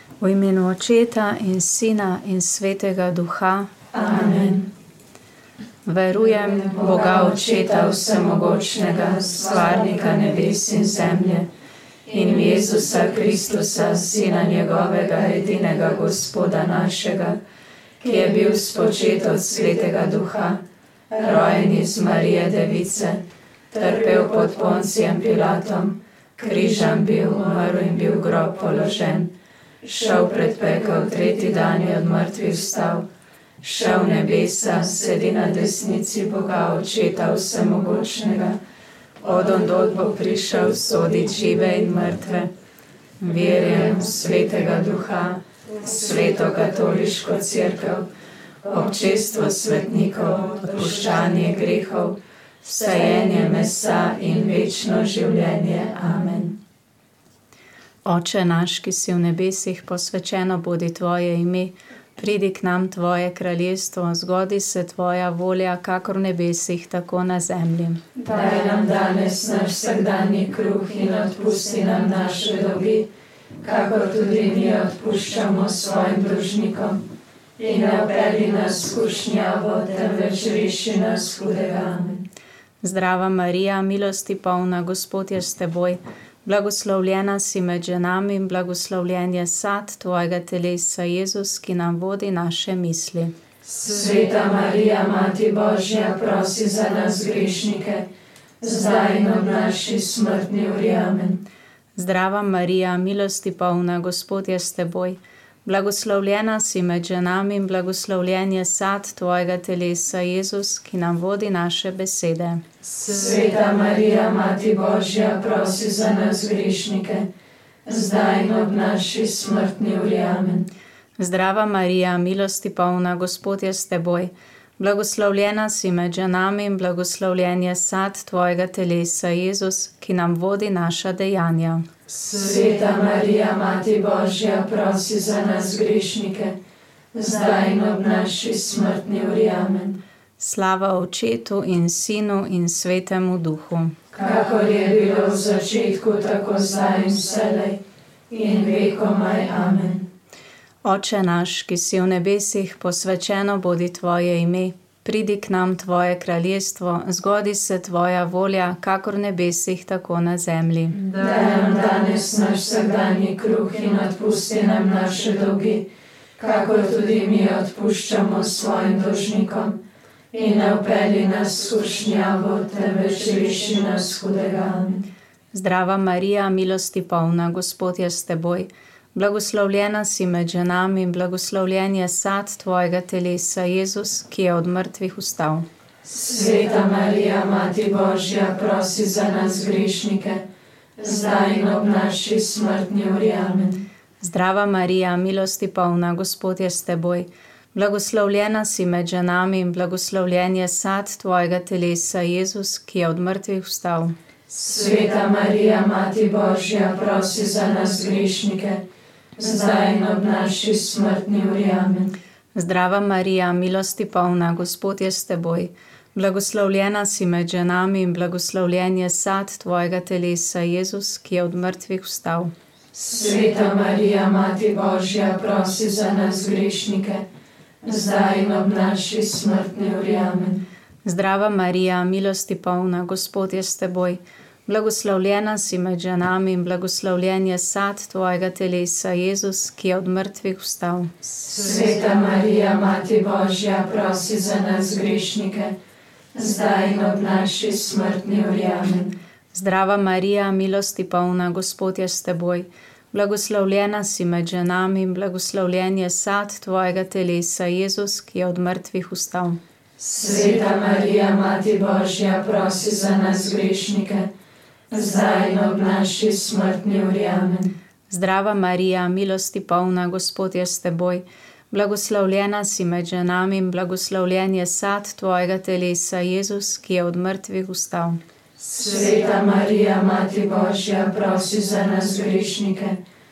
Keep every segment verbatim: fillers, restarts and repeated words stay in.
V imenu Očeta in Sina in Svetega Duha. Amen. Verujem v Boga Očeta Vsemogočnega, stvarnika nebes in zemlje, in v Jezusa Kristusa, Sina njegovega, edinega Gospoda našega, ki je bil spočet od Svetega Duha, rojen iz Marije Device, trpel pod Poncijem Pilatom, križan bil, umrl in bil v grob položen, šel pred pekel, tretji dan je od mrtvih vstal, šel v nebesa, sedi na desnici Boga Očeta Vsemogočnega, od ondod bo prišel sodit žive in mrtve. Verjam v Svetega Duha, Sveto katoliško cerkev, občestvo svetnikov, odpuščanje grehov, vstajenje mesa in večno življenje. Amen. Oče naš, ki si v nebesih, posvečeno bodi tvoje ime, pridi k nam tvoje kraljestvo, zgodi se tvoja volja, kakor v nebesih, tako na zemlji. Daj nam danes naš vsakdanji kruh in odpusti nam naše dolgi, kakor tudi mi odpuščamo svojim dolžnikom. In ne vpelji nas v skušnjavo, temveč reši nas hudega. Amen. Zdrava Marija, milosti polna, Gospod je s teboj, blagoslovljena si med ženami in blagoslovljen je sad tvojega telesa, Jezus, ki nam vodi naše misli. Sveta Marija, Mati Božja, prosi za nas grešnike, zdaj in ob naši smrtni uri. Amen. Zdrava Marija, milosti polna, Gospod je s teboj, blagoslovljena si med ženami in blagoslovljen je sad tvojega telesa, Jezus, ki nam vodi naše besede. Sveta Marija, Mati Božja, prosi za nas grešnike, zdaj in ob naši smrtni uri. Amen. Zdrava Marija, milosti polna, Gospod je s teboj, blagoslovljena si med ženami in blagoslovljen je sad tvojega telesa, Jezus, ki nam vodi naša dejanja. Sveta Marija, Mati Božja, prosi za nas grešnike, zdaj in ob naši smrtni uri. Amen. Slava Očetu in Sinu in Svetemu Duhu. Kakor je bilo v začetku, tako zdaj in vselej in vekomaj. Amen. Oče naš, ki si v nebesih, posvečeno bodi tvoje ime, pridi k nam tvoje kraljestvo, zgodi se tvoja volja, kakor v nebesih, tako na zemlji. Daj nam danes naš vsakdanji kruh in odpusti nam naše dolgi, kakor tudi mi odpuščamo svojim dolžnikom. In ne vpelji nas v skušnjavo, temveč reši nas hudega. Amen. Zdrava Marija, milosti polna, Gospod je s teboj, blagoslovljena si med ženami in blagoslovljen je sad tvojega telesa, Jezus, ki je od mrtvih vstal. Sveta Marija, Mati Božja, prosi za nas grešnike, zdaj in ob naši smrtni uri. Amen. Zdrava Marija, milosti polna, Gospod je s teboj, blagoslovljena si med ženami in blagoslovljen je sad tvojega telesa, Jezus, ki je od mrtvih vstal. Sveta Marija, Mati Božja, prosi za nas grešnike, zdaj in ob naši smrtni uri. Amen. Zdrava Marija, milosti polna, Gospod je s teboj, blagoslovljena si med ženami in blagoslovljen je sad tvojega telesa, Jezus, ki je od mrtvih vstal. Sveta Marija, Mati Božja, prosi za nas grešnike, zdaj in ob naši smrtni uri. Amen. Zdrava Marija, milosti polna, Gospod je s teboj, blagoslovljena si med ženami in blagoslovljen je sad tvojega telesa, Jezus, ki je od mrtvih vstal. Sveta Marija, Mati Božja, prosi za nas grešnike, zdaj in ob naši smrtni uri. Amen. Zdrava Marija, milosti polna, Gospod je s teboj, blagoslovljena si med ženami in blagoslovljen je sad tvojega telesa, Jezus, ki je od mrtvih vstal. Sveta Marija, Mati Božja, prosi za nas grešnike, zdaj in ob naši smrtni uri. Amen. Zdrava Marija, milosti polna, Gospod je s teboj, blagoslovljena si med ženami in blagoslovljen je sad tvojega telesa, Jezus, ki je od mrtvih vstal. Sveta Marija, Mati Božja, prosi za nas grešnike,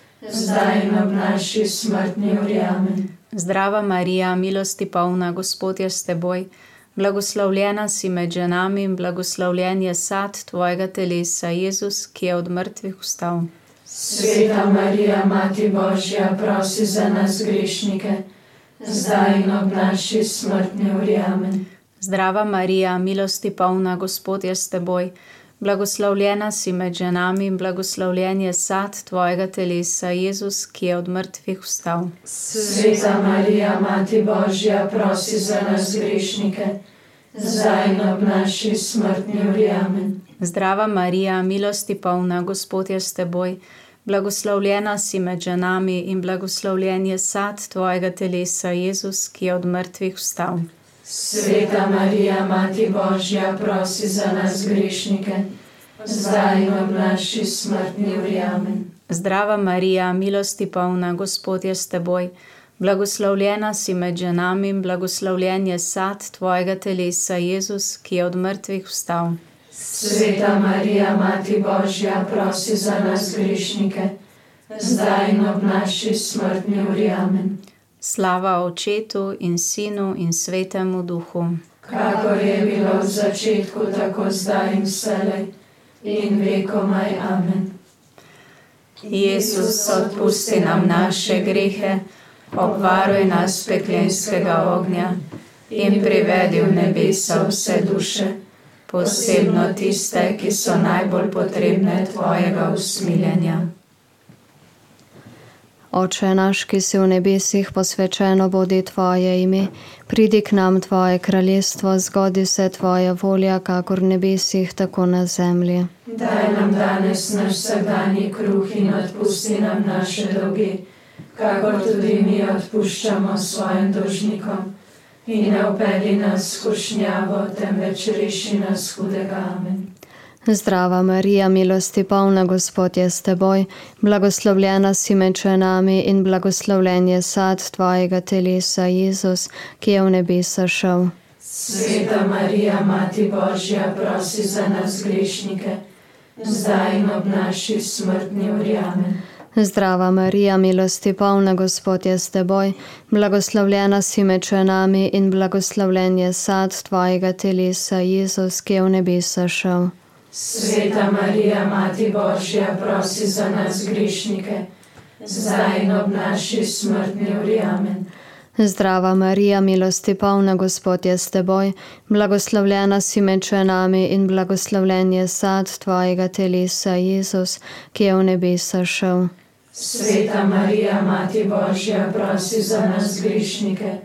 zdaj in ob naši smrtni uri. Amen. Zdrava Marija, milosti polna, Gospod je s teboj, blagoslovljena si med ženami in blagoslovljen je sad tvojega telesa, Jezus, ki je od mrtvih vstal. Sveta Marija, Mati Božja, prosi za nas grešnike, zdaj in ob naši smrtni uri. Amen. Zdrava Marija, milosti polna, Gospod je s teboj, blagoslovljena si med ženami in blagoslovljen je sad tvojega telesa, Jezus, ki je od mrtvih vstal. Sveta Marija, Mati Božja, prosi za nas grešnike, zdaj in ob naši smrtni uri. Amen. Zdrava Marija, milosti polna, Gospod je s teboj, blagoslovljena si med ženami in blagoslovljen je sad tvojega telesa, Jezus, ki je od mrtvih vstal. Sveta Marija, Mati Božja, prosi za nas grešnike, zdaj in ob naši smrtni uri. Amen. Zdrava Marija, milosti polna, Gospod je s teboj, blagoslovljena si med ženami in blagoslovljen je sad tvojega telesa, Jezus, ki je od mrtvih vstal. Sveta Marija, Mati Božja, prosi za nas grešnike, zdaj in ob naši smrtni uri. Amen. Slava Očetu in Sinu in Svetemu Duhu. Kakor je bilo v začetku, tako zdaj in vselej in vekomaj. Amen. Jezus, odpusti nam naše grehe, obvaruj nas peklenskega ognja in privedi v nebesa vse duše, posebno tiste, ki so najbolj potrebne tvojega usmiljenja. Oče naš, ki si v nebesih, posvečeno bodi tvoje ime, pridi k nam tvoje kraljestvo, zgodi se tvoja volja, kakor v nebesih, tako na zemlji. Daj nam danes naš vsakdanji kruh in odpusti nam naše dolge, kakor tudi mi odpuščamo svojim dolžnikom. In ne vpelji nas v skušnjavo, temveč reši nas hudega. Amen. Zdrava Marija, milosti polna, Gospod je s teboj, blagoslovljena si med ženami in blagoslovljen je sad tvojega telesa, Jezus, ki je v nebesa šel. Sveta Marija, Mati Božja, prosi za nas grešnike, zdaj in ob naši smrtni uri. Amen. Zdrava Marija, milosti polna, Gospod je s teboj, blagoslovljena si med ženami in blagoslovljen je sad tvojega telesa, Jezus, ki je v nebesa šel. Sveta Marija, Mati Božja, prosi za nas grešnike, zdaj in ob naši smrtni uri. Amen. Zdrava Marija, milosti polna, Gospod je s teboj, blagoslovljena si med ženami in blagoslovljen je sad tvojega telesa, Jezus, ki je v nebesa šel. Sveta Marija, Mati Božja, prosi za nas grešnike,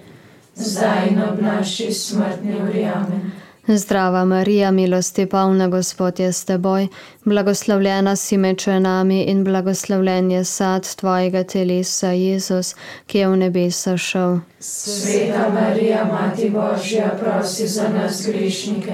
zdaj in ob naši smrtni uri. Amen. Zdrava Marija, milosti polna, Gospod je s teboj, blagoslovljena si med ženami in blagoslovljen je sad tvojega telesa, Jezus, ki je v nebesa šel. Sveta Marija, Mati Božja, prosi za nas grešnike,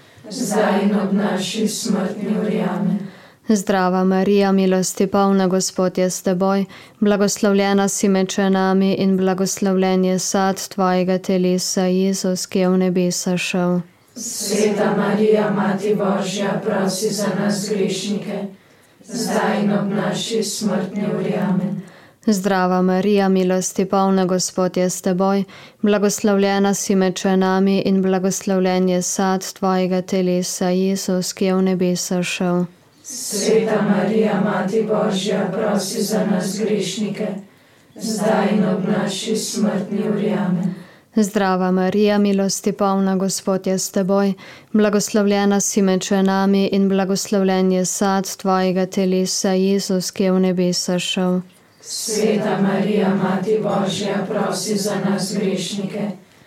zdaj in ob naši smrtni uri. Amen. Zdrava Marija, milosti polna, Gospod je s teboj, blagoslovljena si med ženami in blagoslovljen je sad tvojega telesa, Jezus, ki je v nebesa šel. Sveta Marija, Mati Božja, prosi za nas grešnike, zdaj in ob naši smrtni uri. Amen. Zdrava Marija, milosti polna, Gospod je s teboj, blagoslovljena si med ženami in blagoslovljen je sad tvojega telesa, Jezus, ki je v nebesa šel. Sveta Marija, Mati Božja, prosi za nas grešnike, zdaj in ob naši smrtni uri. Amen. Zdrava Marija, milosti polna, Gospod je s teboj, blagoslovljena si med ženami in blagoslovljen je sad tvojega telesa, Jezus, ki je v nebesa šel. Sveta Marija, Mati Božja, prosi za nas grešnike,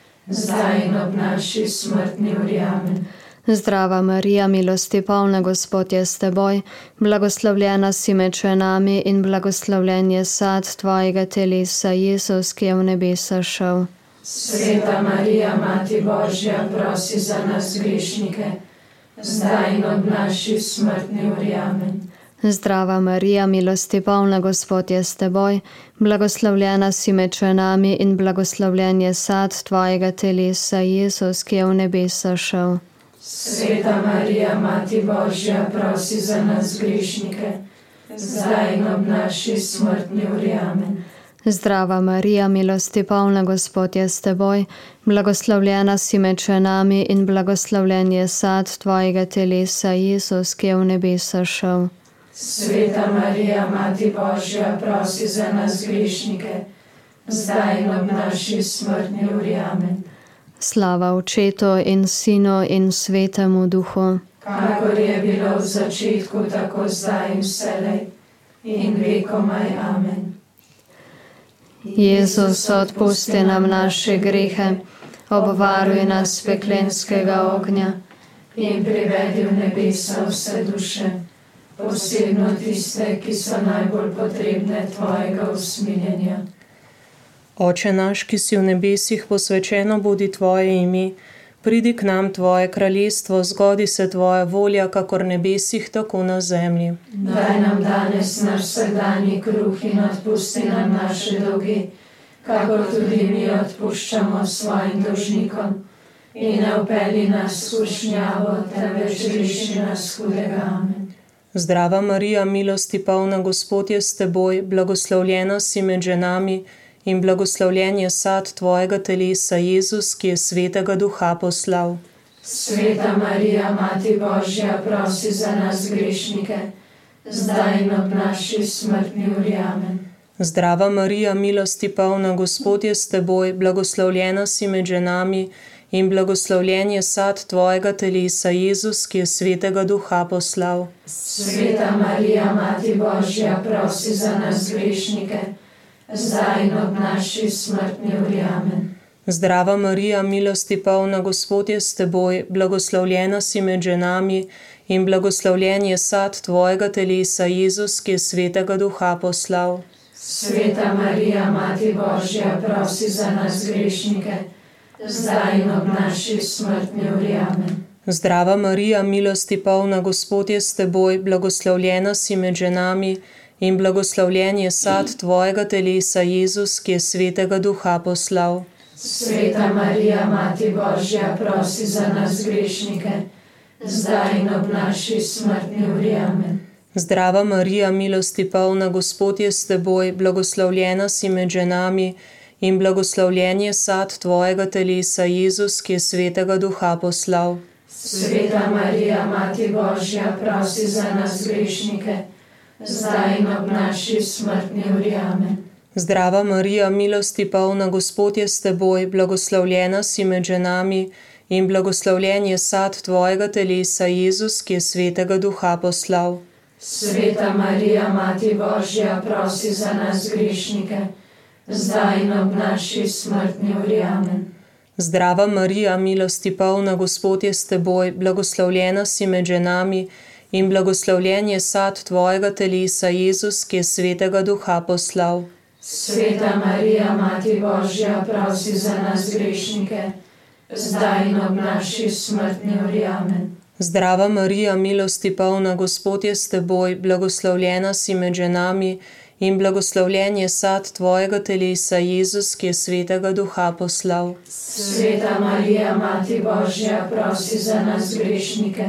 zdaj in ob naši smrtni uri. Amen. Zdrava Marija, milosti polna, Gospod je s teboj, blagoslovljena si med ženami in blagoslovljen je sad tvojega telesa, Jezus, ki je v nebesa šel. Sveta Marija, Mati Božja, prosi za nas grešnike, zdaj in ob naši smrtni uri. Amen. Zdrava Marija, milosti polna, Gospod je s teboj, blagoslovljena si med ženami in blagoslovljen je sad tvojega telesa, Jezus, ki je v nebesa šel. Sveta Marija, Mati Božja, prosi za nas grešnike, zdaj in ob naši smrtni uri. Amen. Zdrava Marija, milosti polna, Gospod je s teboj, blagoslovljena si med ženami in blagoslovljen je sad tvojega telesa, Jezus, ki je v nebesa šel. Sveta Marija, Mati Božja, prosi za nas grešnike, zdaj in ob naši smrtni uri. Amen. Slava Očetu in Sinu in Svetemu Duhu, kakor je bilo v začetku, tako zdaj in vselej, in vekomaj. Amen. Jezus, odpusti nam naše grehe, obvaruj nas peklenskega ognja in privedi v nebesa vse duše, posebno tiste, ki so najbolj potrebne tvojega usmiljenja. Oče naš, ki si v nebesih, posvečeno bodi tvoje ime, pridi k nam tvoje kraljestvo, zgodi se tvoja volja, kakor v nebesih, tako na zemlji. Daj nam danes naš vsakdanji kruh in odpusti nam naše dolge, kakor tudi mi odpuščamo svojim dolžnikom. In ne vpelji nas v skušnjavo, temveč reši nas hudega. Amen. Zdrava Marija, milosti polna, Gospod je s teboj, blagoslovljena si med ženami in blagoslovljen je sad tvojega telesa, Jezus, ki je Svetega Duha poslal. Sveta Marija, Mati Božja, prosi za nas grešnike, zdaj in ob naši smrtni uri. Amen. Zdrava Marija, milosti polna, Gospod je s teboj, blagoslovljena si med ženami in blagoslovljen je sad tvojega telesa, Jezus, ki je Svetega Duha poslal. Sveta Marija, Mati Božja, prosi za nas grešnike, zdaj in ob naši smrtni uri. Amen. Zdrava Marija, milosti polna, Gospod je s teboj, blagoslovljena si med ženami in blagoslovljen je sad tvojega telesa, Jezus, ki je Svetega Duha poslal. Sveta Marija, Mati Božja, prosi za nas grešnike, zdaj in ob naši smrtni uri. Amen. Zdrava Marija, milosti polna, Gospod je s teboj, blagoslovljena si med ženami in blagoslovljen je sad tvojega telesa, Jezus, ki je Svetega Duha poslal. Sveta Marija, Mati Božja, prosi za nas grešnike, zdaj in ob naši smrtni uri. Amen. Zdrava Marija, milosti polna, Gospod je s teboj, blagoslovljena si med ženami in blagoslovljen je sad tvojega telesa, Jezus, ki je Svetega Duha poslal. Sveta Marija, Mati Božja, prosi za nas grešnike, zdaj in ob naši smrtni uri. Amen. Zdrava Marija, milosti polna, Gospod je s teboj, blagoslovljena si med ženami in blagoslovljen je sad tvojega telesa, Jezus, ki je Svetega Duha poslal. Sveta Marija, Mati Božja, prosi za nas grešnike, zdaj in ob naši smrtni uri. Amen. Zdrava Marija, milosti polna, Gospod je s teboj, blagoslovljena si med ženami in blagoslovljen je sad tvojega telesa, Jezus, ki je Svetega Duha poslal. Sveta Marija, Mati Božja, prosi za nas grešnike, zdaj in ob naši smrtni uri. Amen. Zdrava Marija, milosti polna, Gospod je s teboj, blagoslovljena si med ženami in blagoslovljen je sad tvojega telesa, Jezus, ki je Svetega Duha poslal. Sveta Marija, Mati Božja, prosi za nas grešnike,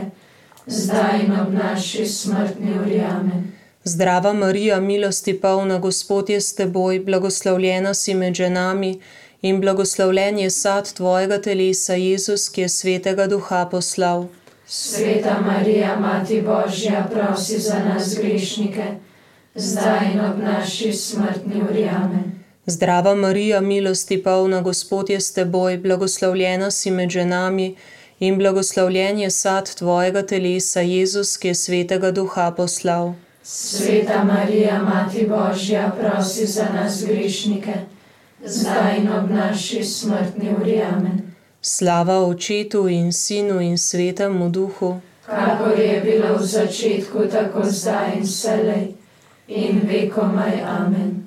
zdaj in ob naši smrtni uri. Amen. Zdrava Marija, milosti polna, Gospod je s teboj, blagoslovljena si med ženami in blagoslovljen je sad tvojega telesa, Jezus, ki je Svetega Duha poslal. Sveta Marija, Mati Božja, prosi za nas grešnike, zdaj in ob naši smrtni uri. Amen. Zdrava Marija, milosti polna, Gospod je s teboj, blagoslovljena si med ženami in blagoslovljen je sad tvojega telesa, Jezus, ki je Svetega Duha poslal. Sveta Marija, Mati Božja, prosi za nas grešnike, zdaj in ob naši smrtni uri. Amen. Slava Očetu in Sinu in Svetemu Duhu, kakor je bilo v začetku, tako zdaj in vselej, in vekomaj. Amen.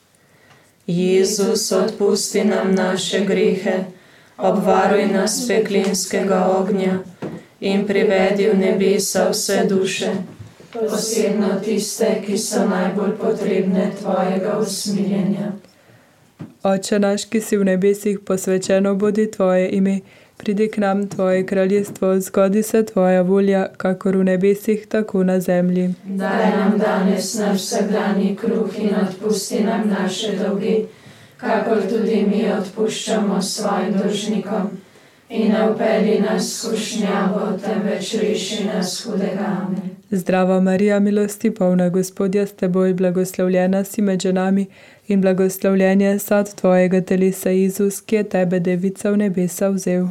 Jezus, odpusti nam naše grehe, obvaruj nas peklenskega ognja in privedi v nebesa vse duše, posebno tiste, ki so najbolj potrebne tvojega usmiljenja. Oče naš, ki si v nebesih, posvečeno bodi tvoje ime, pridi k nam tvoje kraljestvo, zgodi se tvoja volja, kakor v nebesih, tako na zemlji. Daj nam danes naš vsakdanji kruh in odpusti nam naše dolge, kakor tudi mi odpuščamo svojim dolžnikom. In ne vpelji nas v skušnjavo, temveč reši nas hudega. Amen. Zdrava Marija, milosti polna, Gospod je s teboj, blagoslovljena si med ženami in blagoslovljen je sad tvojega telesa, Jezus, ki je tebe, devica, v nebesa vzel.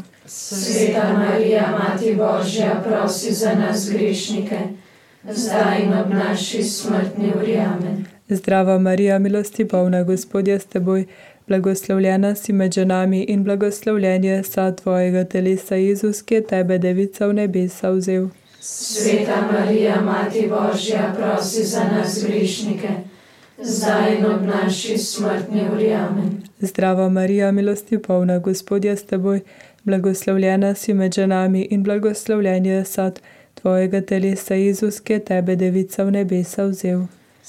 Sveta Marija, Mati Božja, prosi za nas grešnike, zdaj in ob naši smrtni uri. Amen. Zdrava Marija, milosti polna, Gospod je s teboj, blagoslovljena si med ženami in blagoslovljen je sad tvojega telesa, Jezus, ki je tebe, devica, v nebesa vzel. Sveta Marija, Mati Božja, prosi za nas grešnike, zdaj in ob naši smrtni uri. Amen. Zdrava Marija, milosti polna, Gospod je s teboj, blagoslovljena si med ženami in blagoslovljen je sad tvojega telesa, Jezus, ki je tebe, devica, v nebesa vzel.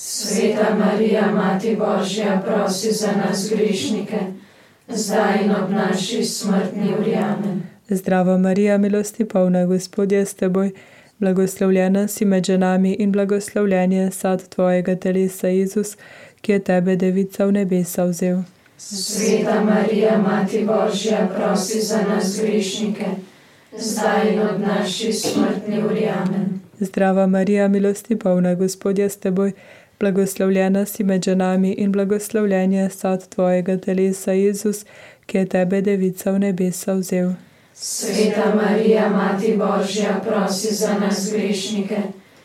Sveta Marija, Mati Božja, prosi za nas grešnike, zdaj in ob naši smrtni uri. Amen. Zdrava Marija, milosti polna, Gospod je s teboj, blagoslovljena si med ženami in blagoslovljen je sad tvojega telesa, Jezus, ki je tebe, devica, v nebesa vzel. Sveta Marija, Mati Božja, prosi za nas grešnike, zdaj in ob naši smrtni uri. Amen. Zdrava Marija, milosti polna, Gospod je s teboj, blagoslovljena si med ženami in blagoslovljen je sad tvojega telesa, Jezus, ki je tebe, devica, v nebesa vzel. Sveta Marija, Mati Božja, prosi za nas grešnike,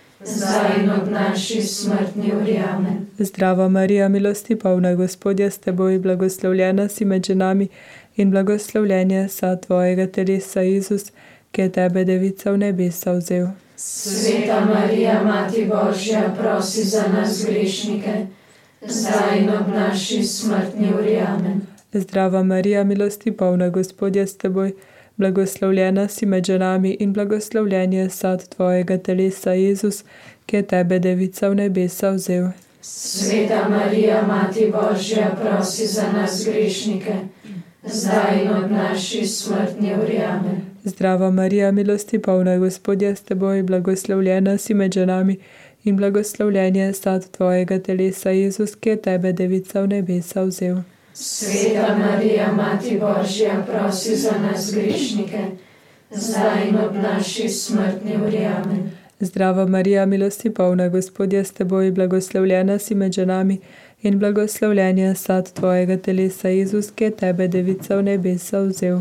zdaj in ob naši smrtni uri. Amen. Zdrava Marija, milosti polna, Gospod je s teboj, blagoslovljena si med ženami in blagoslovljen je sad tvojega telesa, Jezus, ki je tebe, devica, v nebesa vzel. Sveta Marija, Mati Božja, prosi za nas grešnike, zdaj in ob naši smrtni uri. Amen. Zdrava Marija, milosti polna, Gospod je s teboj, blagoslovljena si med ženami in blagoslovljen je sad tvojega telesa, Jezus, ki je tebe, devica, v nebesa vzel. Sveta Marija, Mati Božja, prosi za nas grešnike, zdaj in ob naši smrtni uri. Amen. Zdrava Marija, milosti polna, Gospod je s teboj, blagoslovljena si med ženami in blagoslovljen je sad tvojega telesa, Jezus, ki je tebe, devica, v nebesa vzel. Sveta Marija, Mati Božja, prosi za nas grešnike, zdaj in ob naši smrtni uri. Amen. Zdrava Marija, milosti polna, Gospod je s teboj, blagoslovljena si med ženami in blagoslovljen je sad tvojega telesa, Jezus, ki je tebe, devica, v nebesa vzel.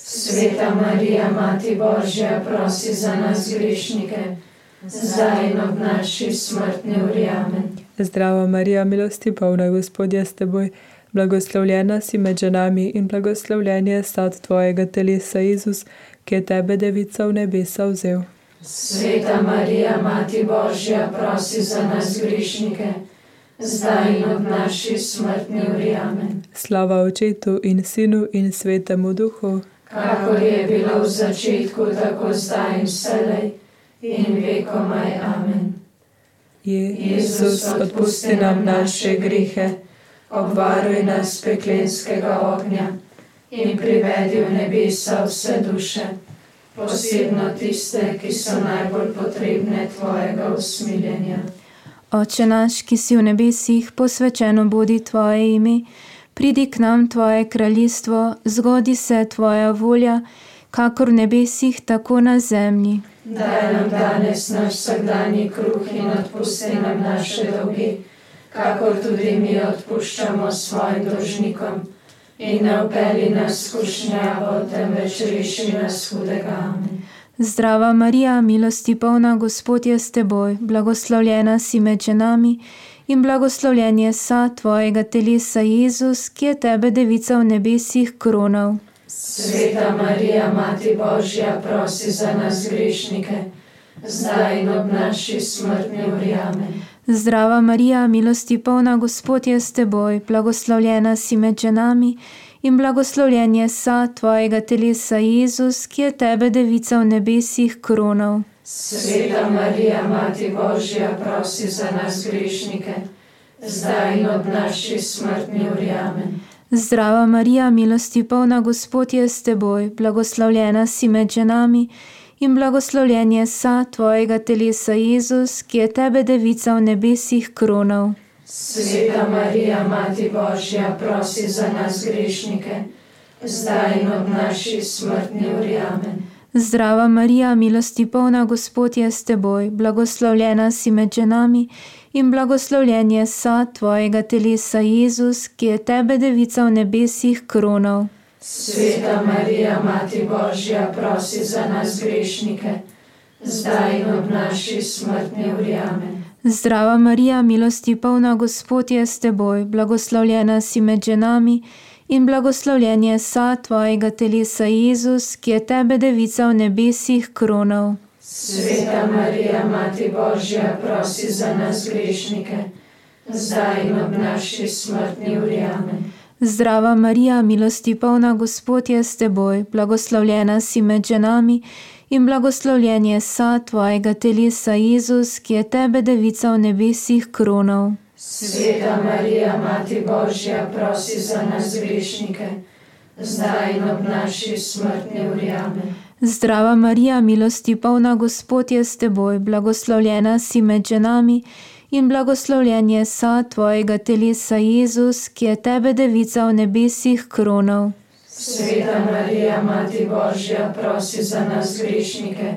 Sveta Marija, Mati Božja, prosi za nas grešnike, zdaj in ob naši smrtni uri. Amen. Zdrava Marija, milosti polna, Gospod je s teboj, blagoslovljena si med ženami in blagoslovljen je sad tvojega telesa, Jezus, ki je tebe, devica, v nebesa vzel. Sveta Marija, Mati Božja, prosi za nas grešnike, zdaj in ob naši smrtni uri. Amen. Slava Očetu in Sinu in Svetemu Duhu, kakor je bilo v začetku, tako zdaj in vselej in vekomaj. Amen. Jezus, odpusti nam naše grehe, obvaruj nas peklenskega ognja in privedi v nebesa vse duše, posebno tiste, ki so najbolj potrebne tvojega usmiljenja. Oče naš, ki si v nebesih, posvečeno bodi tvoje ime, pridi k nam tvoje kraljestvo, zgodi se tvoja volja, kakor v nebesih, tako na zemlji. Daj nam danes naš vsakdanji kruh in odpusti nam naše dolge, kakor tudi mi odpuščamo svojim dolžnikom. In ne vpelji nas v skušnjavo, temveč reši nas hudega. Amen. Zdrava Marija, milosti polna, Gospod je s teboj, blagoslovljena si med ženami in blagoslovljen je sad tvojega telesa, Jezus, ki je tebe, devica, v nebesih kronal. Sveta Marija, Mati Božja, prosi za nas grešnike, zdaj in ob naši smrtni uri. Amen. Zdrava Marija, milosti polna, Gospod je s teboj, blagoslovljena si med ženami in blagoslovljen je sad tvojega telesa, Jezus, ki je tebe, devica, v nebesih kronal. Sveta Marija, Mati Božja, prosi za nas grešnike, zdaj in ob naši smrtni uri. Amen. Zdrava Marija, milosti polna, Gospod je s teboj, blagoslovljena si med ženami in blagoslovljen je sad tvojega telesa, Jezus, ki je tebe, devica, v nebesih kronal. Sveta Marija, Mati Božja, prosi za nas grešnike, zdaj in ob naši smrtni uri. Amen. Zdrava Marija, milosti polna, Gospod je s teboj, blagoslovljena si med ženami in blagoslovljen je sad tvojega telesa, Jezus, ki je tebe, devica v nebesih, kronal. Sveta Marija, Mati Božja, prosi za nas grešnike, zdaj in ob naši smrtni uri. Amen. Zdrava Marija, milosti polna, Gospod je s teboj, blagoslovljena si med ženami in blagoslovljen je sad tvojega telesa, Jezus, ki je tebe, devica v nebesih, kronal. Sveta Marija, Mati Božja, prosi za nas grešnike, zdaj in ob naši smrtni uri. Amen. Zdrava Marija, milosti polna, Gospod je s teboj, blagoslovljena si med ženami in blagoslovljen je sad tvojega telesa, Jezus, ki je tebe, devica v nebesih, kronal. Sveta Marija, Mati Božja, prosi za nas grešnike, zdaj in ob naši smrtni uri. Amen. Zdrava Marija, milosti polna, Gospod je s teboj, blagoslovljena si med ženami in blagoslovljen je sad tvojega telesa, Jezus, ki je tebe, devica v nebesih, kronal. Sveta Marija, Mati Božja, prosi za nas grešnike,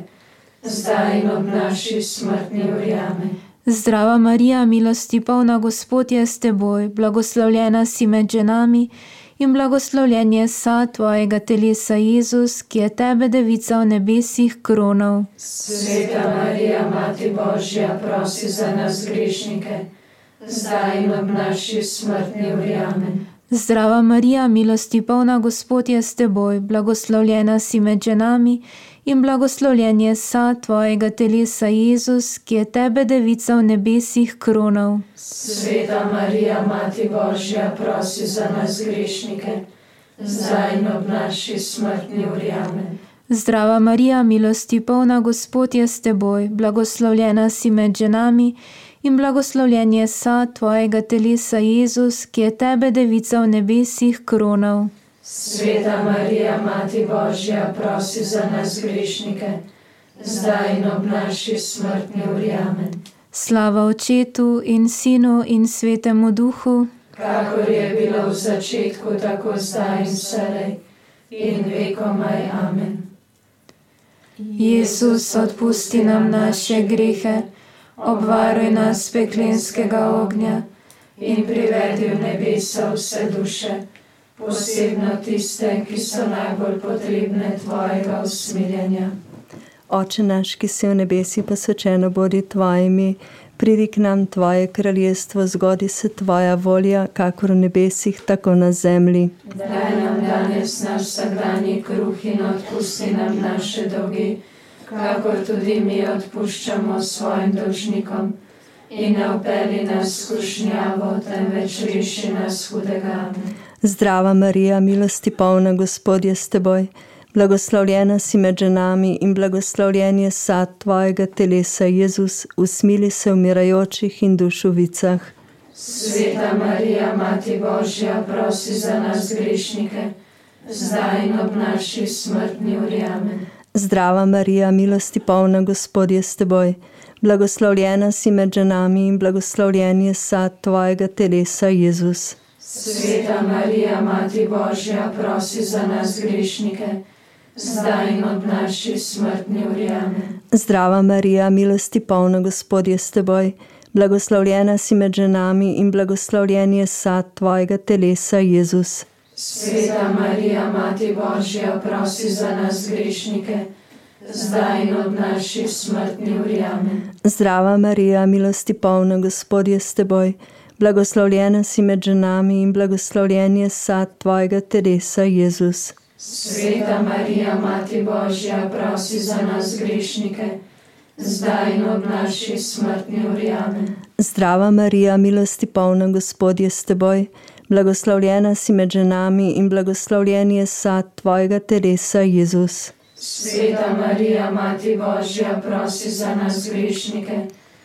zdaj in ob naši smrtni uri. Amen. Zdrava Marija, milosti polna, Gospod je s teboj, blagoslovljena si med ženami in blagoslovljen je sad tvojega telesa, Jezus, ki je tebe, devica v nebesih, kronal. Sveta Marija, Mati Božja, prosi za nas grešnike, zdaj in ob naši smrtni uri. Amen. Zdrava Marija, milosti polna, Gospod je s teboj, blagoslovljena si med ženami in blagoslovljen je sad tvojega telesa, Jezus, ki je tebe, devica v nebesih, kronal. Sveta Marija, Mati Božja, prosi za nas grešnike, zdaj in ob naši smrtni uri. Amen. Zdrava Marija, milosti polna, Gospod je s teboj, blagoslovljena si med ženami in blagoslovljen je sad tvojega telesa, Jezus, ki je tebe, devica v nebesih, kronal. Sveta Marija, Mati Božja, prosi za nas grešnike, zdaj in ob naši smrtni uri. Amen. Slava Očetu in Sinu in Svetemu Duhu, kakor je bilo v začetku, tako zdaj in vselej in vekomaj. Amen. Jezus, odpusti nam naše grehe, obvaruj nas peklenskega ognja in privedi v nebesa vse duše, posebno tiste, ki so najbolj potrebne tvojega usmiljenja. Oče naš, ki si v nebesi, posvečeno bodi tvoje ime, pridi k nam tvoje kraljestvo, zgodi se tvoja volja, kakor v nebesih, tako na zemlji. Daj nam danes naš vsakdanji kruh in odpusti nam naše dolge, kakor tudi mi odpuščamo svojim dolžnikom. In ne vpelji nas v skušnjavo, temveč reši nas hudega. Amen. Zdrava Marija, milosti polna, Gospod je s teboj, blagoslovljena si med ženami in blagoslovljen je sad tvojega telesa, Jezus, usmili se umirajočih in dušovicah. Sveta Marija, Mati Božja, prosi za nas grešnike, zdaj in ob naši smrtni uri. Amen. Zdrava Marija, milosti polna, Gospod je s teboj, blagoslovljena si med ženami in blagoslovljen je sad tvojega telesa, Jezus. Sveta Marija, Mati Božja, prosi za nas grešnike, zdaj in ob naši smrtni uri. Amen. Zdrava Marija, milosti polna, Gospod je s teboj, blagoslovljena si med ženami in blagoslovljen je sad tvojega telesa, Jezus. Sveta Marija, Mati Božja, prosi za nas grešnike, zdaj in ob naši smrtni uri. Amen. Zdrava Marija, milosti polna, Gospod je s teboj, blagoslovljena si med ženami in blagoslovljen je sad tvojega telesa, Jezus. Sveta Marija, Mati Božja, prosi za nas grešnike, zdaj in ob naši smrtni uri. Amen. Zdrava Marija, milosti polna, Gospod je s teboj, blagoslovljena si med ženami in blagoslovljen je sad tvojega telesa, Jezus. Sveta Marija, Mati Božja, prosi za nas grešnike,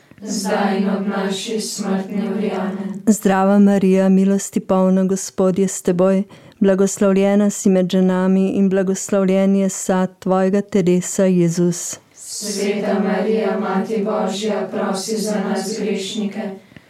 zdaj in ob naši smrtni uri. Amen. Zdrava Marija, milosti polna, Gospod je s teboj, blagoslovljena si med ženami in blagoslovljen je sad tvojega telesa, Jezus. Sveta Marija, Mati Božja, prosi za nas grešnike,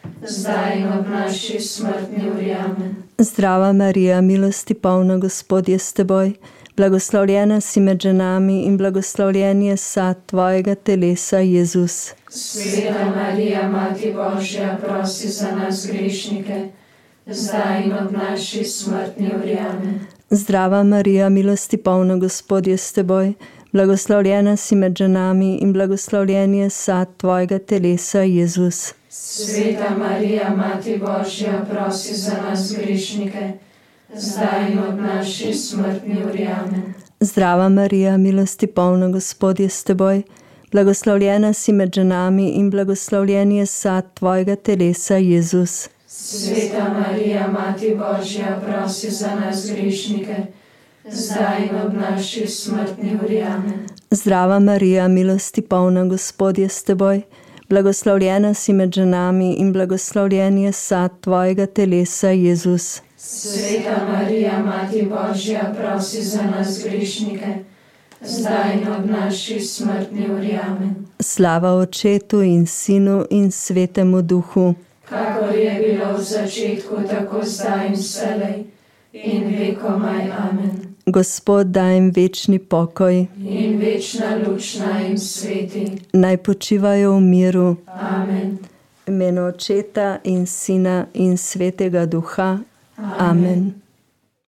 zdaj in ob naši smrtni uri. Amen. Zdrava Marija, milosti polna, Gospod je s teboj, Blagoslovljena si med ženami in blagoslovljen je sad tvojega telesa, Jezus. Sveta Marija, Mati Božja, prosi za nas grešnike, zdaj in ob naši smrtni uri. Amen. Zdrava Marija, milosti polna, Gospod je s teboj, blagoslovljena si med ženami in blagoslovljen je sad tvojega telesa, Jezus. Sveta Marija, Mati Božja, prosi za nas grešnike, zdaj in ob naši smrtni uri. Amen. Zdrava Marija, milosti polna, Gospod je s teboj, blagoslovljena si med ženami in blagoslovljen je sad tvojega telesa, Jezus. Sveta Marija, Mati Božja, prosi za nas grešnike, zdaj in ob naši smrtni uri. Amen. Zdrava Marija, milosti polna, Gospod je s teboj, blagoslovljena si med ženami in blagoslovljen je sad tvojega telesa, Jezus. Sveta Marija, Mati Božja, prosi za nas grešnike, zdaj in ob naši smrtni uri. Amen. Slava Očetu in Sinu in Svetemu Duhu, kakor je bilo v začetku, tako zdaj in vselej, in vekomaj. Amen. Gospod daj jim večni pokoj in večna luč naj jim sveti. Naj počivajo v miru. Amen. V imenu Očeta in Sina in Svetega Duha. Amen. Amen.